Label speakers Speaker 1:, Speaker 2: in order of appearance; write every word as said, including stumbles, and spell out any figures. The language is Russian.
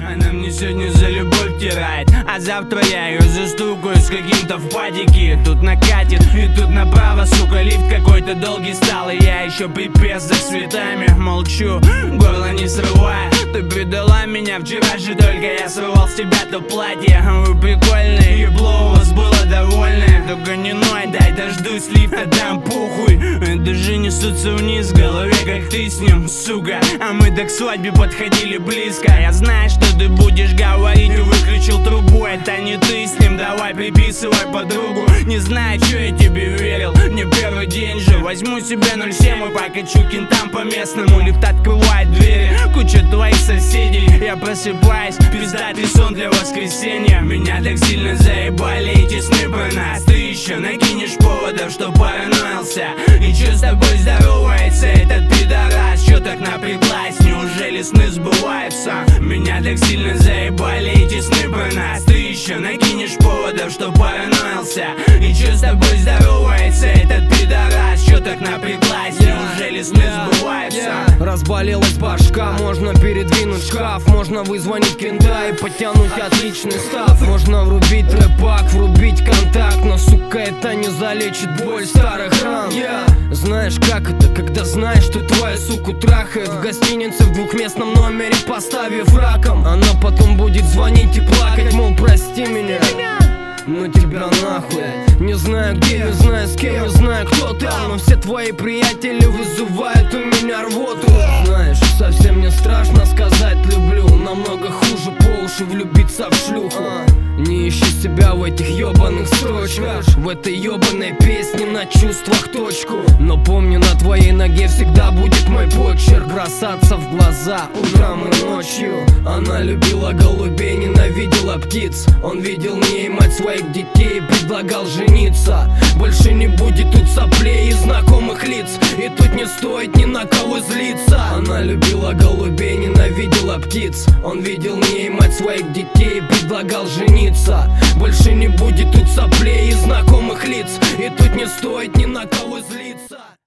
Speaker 1: Она мне сегодня за любовь тирает, а завтра я ее застукаю с каким-то в падике. Тут накатит, и тут направо, сука, лифт какой-то долгий стал. И я еще пипец за цветами молчу, горло не срывая. Ты предала меня вчера же, только я срывал с тебя то платье. Вы прикольные, ебло у вас было довольное. Только не ной, дай дождусь лифта, дам похуй. Даже несутся вниз в голове, как ты с ним, сука. А мы так к свадьбе подходили близко. Я знаю, что ты будешь говорить, и выключил трубу. Это не ты с ним, давай приписывай подругу. Не знаю, что я тебе верил, не первый день же. Возьму себе ноль семь и покачу кентам по местному. Лифт открывает двери, куча твоих соседей. Я просыпаюсь, пиздатый сон для воскресенья. Меня так сильно заебали эти сны про нас. Ты еще накинешь поводов, что параноился. И че с тобой здоровается этот пидорас? Че так напряглась, неужели сны сбываются? Меня так сильно заебали эти сны про нас. Ты еще накинешь поводов, что параноился. И че с тобой здоровается этот пидорас? Че так напряглась, неужели сны сбываются?
Speaker 2: Разболелась башка, можно передвинуть шкаф. Можно вызвонить кента и подтянуть отличный став. Можно врубить рэпак, врубить контакт. Но, сука, это не залечит боль старых ран. Знаешь, как это, когда знаешь, что твою суку трахает в гостинице в двухместном номере, поставив раком. Она потом будет звонить и плакать, мол, прости меня, ну тебя нахуй. Не знаю где, не знаю с кем, не знаю кто там, но все твои приятели вызывают у меня рвоту. Знаешь, совсем не страшно сказать люблю. Намного хуже по уши влюбиться в шлюху. Не ищи себя в этих ёбаных строчках, в этой ёбаной песне на чувствах точку. Но помни, на твоей ноге всегда будет мой почерк. Бросаться в глаза утром и ночью. Она любила голубей, ненавидела птиц. Он видел в ней мать своих детей и предлагал жениться. Больше не будет тут соплей и знакомых лиц, и тут не стоит ни на кого злиться. Она любила голубей, ненавидела птиц. Он видел в ней мать своих детей и предлагал жениться. Больше не будет тут соплей и знакомых лиц, и тут не стоит ни на кого злиться.